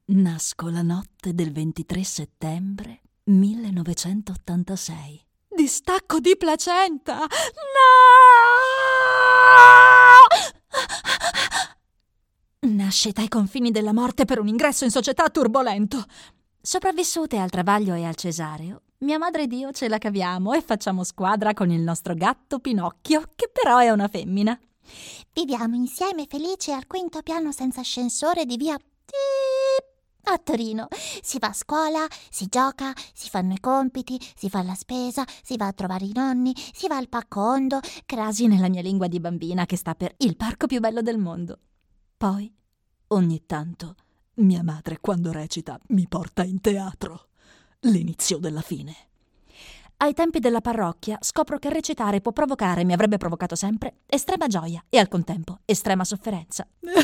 Nasco la notte del 23 settembre 1986. Distacco di placenta! No! Nascita ai confini della morte per un ingresso in società turbolento. Sopravvissute al travaglio e al cesareo, mia madre ed io ce la caviamo e facciamo squadra con il nostro gatto Pinocchio, che però è una femmina. Viviamo insieme felici al quinto piano senza ascensore di via a Torino. Si va a scuola, si gioca, si fanno i compiti, si fa la spesa, si va a trovare i nonni, si va al Parco Hondo, crasi nella mia lingua di bambina che sta per il parco più bello del mondo. Poi, ogni tanto, mia madre quando recita mi porta in teatro. L'inizio della fine. Ai tempi della parrocchia scopro che recitare può provocare, mi avrebbe provocato sempre, estrema gioia e al contempo estrema sofferenza.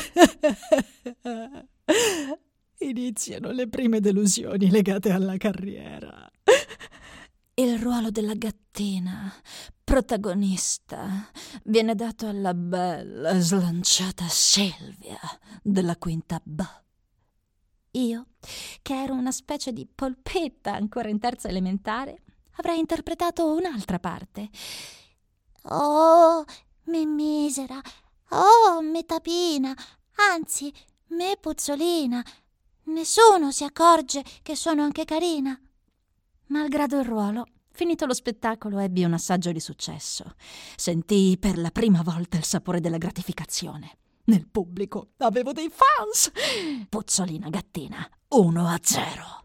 Iniziano le prime delusioni legate alla carriera. Il ruolo della gattina, protagonista, viene dato alla bella, slanciata Silvia della quinta B. Io, che ero una specie di polpetta ancora in terza elementare, avrei interpretato un'altra parte. Oh, me misera, oh, me tapina, anzi, me puzzolina. Nessuno si accorge che sono anche carina. Malgrado il ruolo, finito lo spettacolo ebbi un assaggio di successo. Sentii per la prima volta il sapore della gratificazione. Nel pubblico avevo dei fans. Puzzolina gattina 1-0.